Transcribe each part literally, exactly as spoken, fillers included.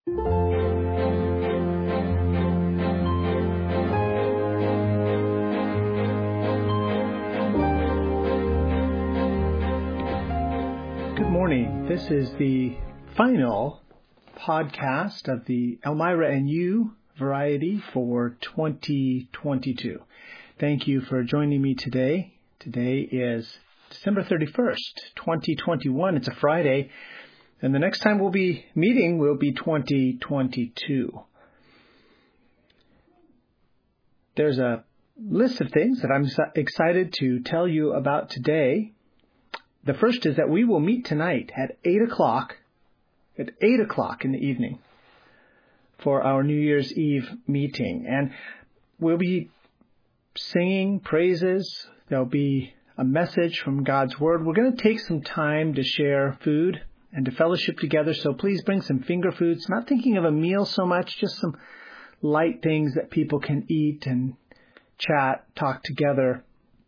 Good morning. This is the final podcast of the Elmira and You variety for twenty twenty-two. Thank you for joining me today. Today is December thirty-first, twenty twenty-one. It's a Friday, and the next time we'll be meeting will be twenty twenty-two. There's a list of things that I'm excited to tell you about today. The first is that we will meet tonight at eight o'clock, at eight o'clock in the evening for our New Year's Eve meeting. And we'll be singing praises. There'll be a message from God's Word. We're going to take some time to share food and to fellowship together. So please bring some finger foods. Not thinking of a meal so much, just some light things that people can eat and chat, talk together.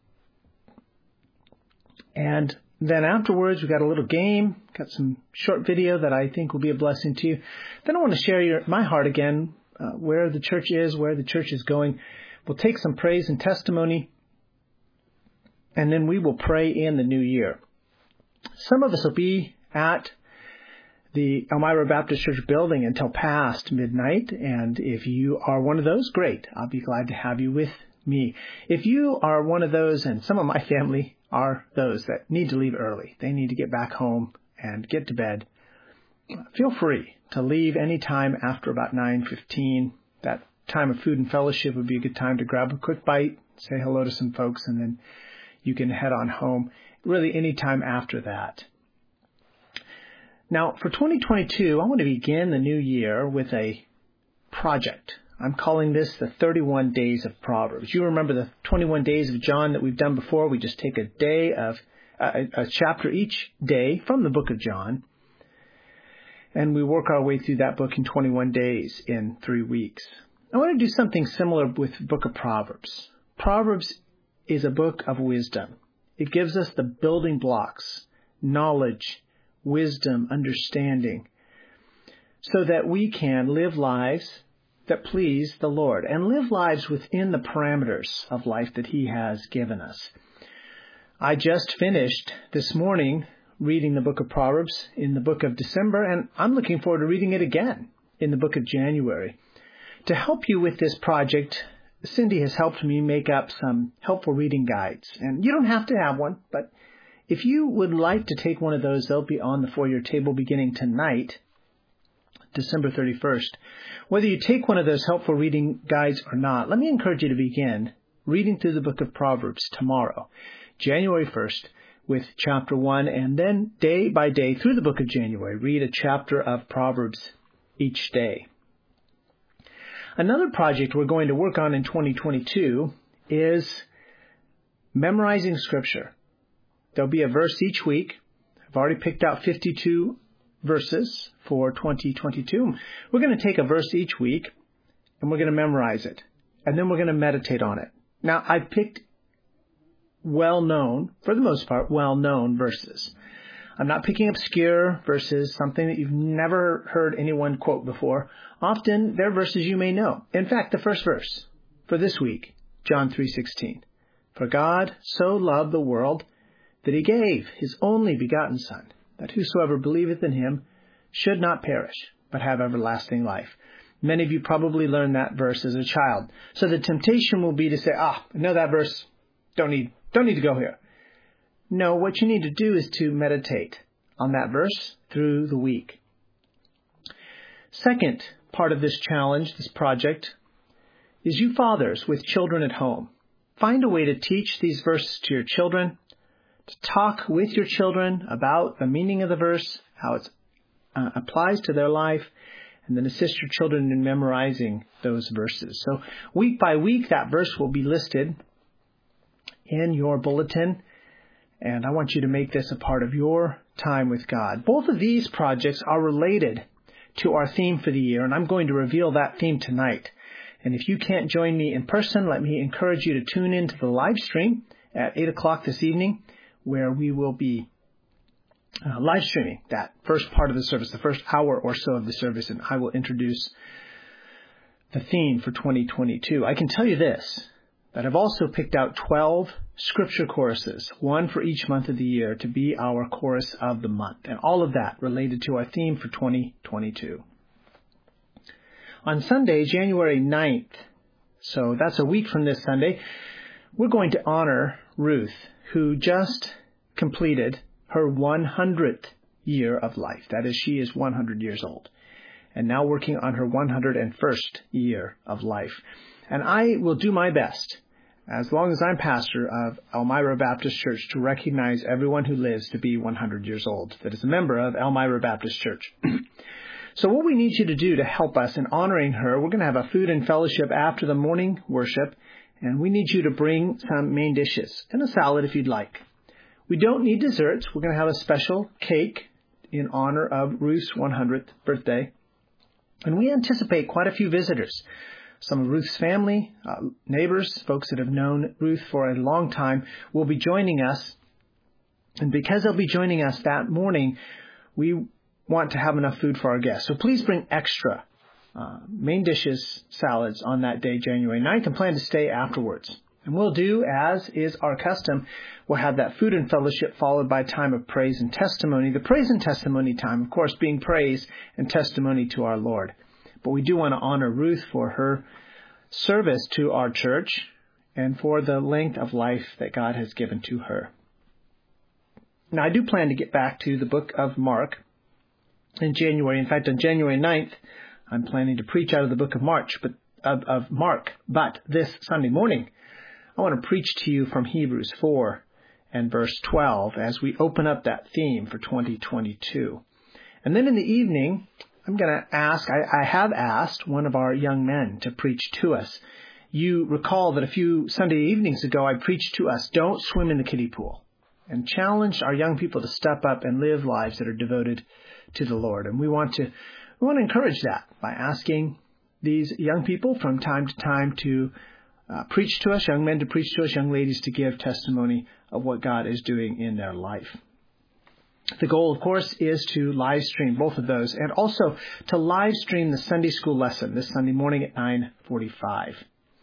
And then afterwards, we've got a little game, got some short video that I think will be a blessing to you. Then I want to share your, my heart again, uh, where the church is, where the church is going. We'll take some praise and testimony, and then we will pray in the new year. Some of us will be at the Elmira Baptist Church building until past midnight, and if you are one of those, great. I'll be glad to have you with me. If you are one of those, and some of my family are those that need to leave early, they need to get back home and get to bed, feel free to leave any time after about nine fifteen. That time of food and fellowship would be a good time to grab a quick bite, say hello to some folks, and then you can head on home. Really any time after that. Now, for twenty twenty-two, I want to begin the new year with a project. I'm calling this the thirty-one Days of Proverbs. You remember the twenty-one Days of John that we've done before. We just take a day of, uh, a chapter each day from the book of John, and we work our way through that book in twenty-one days in three weeks. I want to do something similar with the book of Proverbs. Proverbs is a book of wisdom. It gives us the building blocks, knowledge, wisdom, understanding, so that we can live lives that please the Lord and live lives within the parameters of life that He has given us. I just finished this morning reading the book of Proverbs in the book of December, and I'm looking forward to reading it again in the book of January. To help you with this project, Cindy has helped me make up some helpful reading guides. And you don't have to have one, but if you would like to take one of those, they'll be on the foyer table beginning tonight, December thirty-first. Whether you take one of those helpful reading guides or not, let me encourage you to begin reading through the book of Proverbs tomorrow, January first, with chapter one, and then day by day through the book of January, read a chapter of Proverbs each day. Another project we're going to work on in twenty twenty-two is memorizing Scripture. There'll be a verse each week. I've already picked out fifty-two verses for twenty twenty-two. We're going to take a verse each week, and we're going to memorize it. And then we're going to meditate on it. Now, I've picked well-known, for the most part, well-known verses. I'm not picking obscure verses, something that you've never heard anyone quote before. Often, they're verses you may know. In fact, the first verse for this week, John three sixteen. For God so loved the world that He gave His only begotten Son, that whosoever believeth in Him should not perish, but have everlasting life. Many of you probably learned that verse as a child. So the temptation will be to say, ah, I know that verse, don't need, don't need to go here. No, what you need to do is to meditate on that verse through the week. Second part of this challenge, this project, is you fathers with children at home. Find a way to teach these verses to your children, to talk with your children about the meaning of the verse, how it uh, applies to their life, and then assist your children in memorizing those verses. So week by week, that verse will be listed in your bulletin. And I want you to make this a part of your time with God. Both of these projects are related to our theme for the year, and I'm going to reveal that theme tonight. And if you can't join me in person, let me encourage you to tune into the live stream at eight o'clock this evening, where we will be uh, live streaming that first part of the service, the first hour or so of the service, and I will introduce the theme for twenty twenty-two. I can tell you this, that I've also picked out twelve scripture choruses, one for each month of the year, to be our chorus of the month, and all of that related to our theme for twenty twenty-two. On Sunday, January ninth, so that's a week from this Sunday, we're going to honor Ruth, who just completed her one hundredth year of life. That is, she is one hundred years old, and now working on her one hundred first year of life. And I will do my best, as long as I'm pastor of Elmira Baptist Church, to recognize everyone who lives to be one hundred years old that is a member of Elmira Baptist Church. So what we need you to do to help us in honoring her, we're going to have a food and fellowship after the morning worship, and we need you to bring some main dishes and a salad if you'd like. We don't need desserts. We're going to have a special cake in honor of Ruth's one hundredth birthday. And we anticipate quite a few visitors. Some of Ruth's family, uh, neighbors, folks that have known Ruth for a long time will be joining us. And because they'll be joining us that morning, we want to have enough food for our guests. So please bring extra uh, main dishes, salads on that day, January ninth, and plan to stay afterwards. And we'll do, as is our custom, we'll have that food and fellowship followed by a time of praise and testimony. The praise and testimony time, of course, being praise and testimony to our Lord. But we do want to honor Ruth for her service to our church and for the length of life that God has given to her. Now, I do plan to get back to the book of Mark in January. In fact, on January ninth, I'm planning to preach out of the book of March, but of, of Mark. But this Sunday morning, I want to preach to you from Hebrews four and verse twelve as we open up that theme for twenty twenty-two. And then in the evening, I'm going to ask, I, I have asked one of our young men to preach to us. You recall that a few Sunday evenings ago, I preached to us, don't swim in the kiddie pool, and challenged our young people to step up and live lives that are devoted to the Lord. And we want to, we want to encourage that by asking these young people from time to time to uh, preach to us, young men to preach to us, young ladies to give testimony of what God is doing in their life. The goal, of course, is to live stream both of those, and also to live stream the Sunday school lesson this Sunday morning at nine forty-five.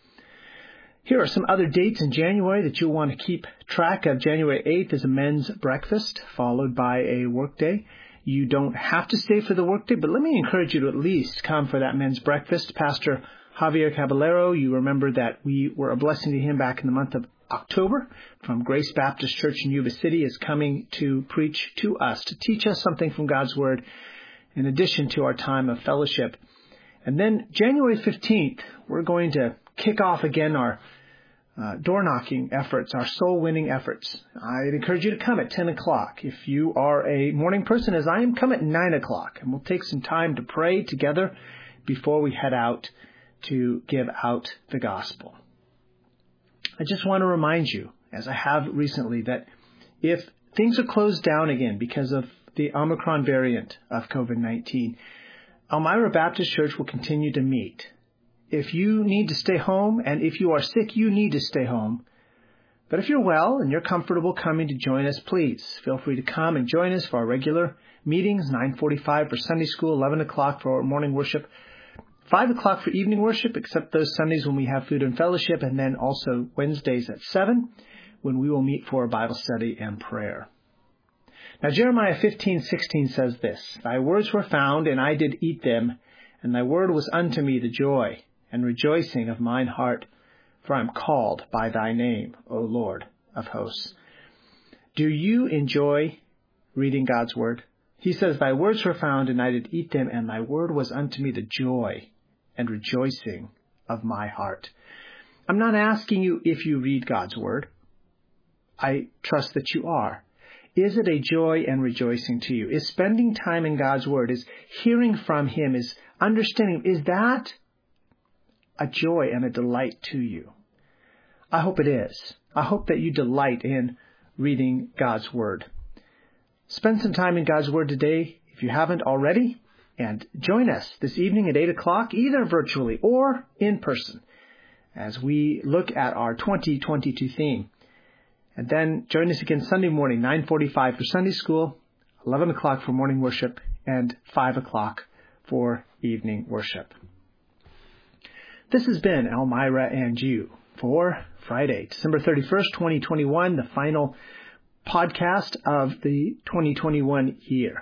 Here are some other dates in January that you'll want to keep track of. January eighth is a men's breakfast, followed by a workday. You don't have to stay for the workday, but let me encourage you to at least come for that men's breakfast. Pastor Javier Caballero, you remember that we were a blessing to him back in the month of October from Grace Baptist Church in Yuba City, is coming to preach to us, to teach us something from God's Word in addition to our time of fellowship. And then January fifteenth, we're going to kick off again our uh, door-knocking efforts, our soul-winning efforts. I'd encourage you to come at ten o'clock. If you are a morning person, as I am, come at nine o'clock, and we'll take some time to pray together before we head out to give out the gospel. I just want to remind you, as I have recently, that if things are closed down again because of the Omicron variant of COVID nineteen, Elmira Baptist Church will continue to meet. If you need to stay home, and if you are sick, you need to stay home. But if you're well and you're comfortable coming to join us, please feel free to come and join us for our regular meetings, nine forty-five for Sunday school, eleven o'clock for our morning worship, five o'clock for evening worship, except those Sundays when we have food and fellowship, and then also Wednesdays at seven, when we will meet for a Bible study and prayer. Now, Jeremiah fifteen sixteen says this, Thy words were found, and I did eat them, and thy word was unto me the joy and rejoicing of mine heart, for I am called by thy name, O Lord of hosts. Do you enjoy reading God's word? He says, Thy words were found, and I did eat them, and thy word was unto me the joy and rejoicing of my heart. I'm not asking you if you read God's word. I trust that you are. Is it a joy and rejoicing to you? Is spending time in God's word, is hearing from him, is understanding, is that a joy and a delight to you? I hope it is. I hope that you delight in reading God's word. Spend some time in God's word today, if you haven't already, and join us this evening at eight o'clock, either virtually or in person, as we look at our twenty twenty-two theme. And then join us again Sunday morning, nine forty-five for Sunday school, eleven o'clock for morning worship, and five o'clock for evening worship. This has been Elmira and You for Friday, December thirty-first, twenty twenty-one, the final podcast of the twenty twenty-one year.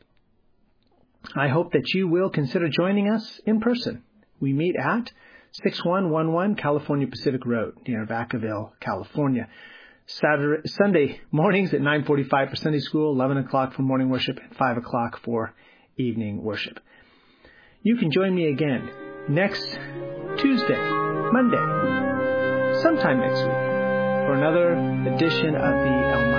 I hope that you will consider joining us in person. We meet at six one one one California Pacific Road near Vacaville, California. Saturday, Sunday mornings at nine forty-five for Sunday school, eleven o'clock for morning worship, and five o'clock for evening worship. You can join me again next Tuesday, Monday, sometime next week for another edition of the Elmira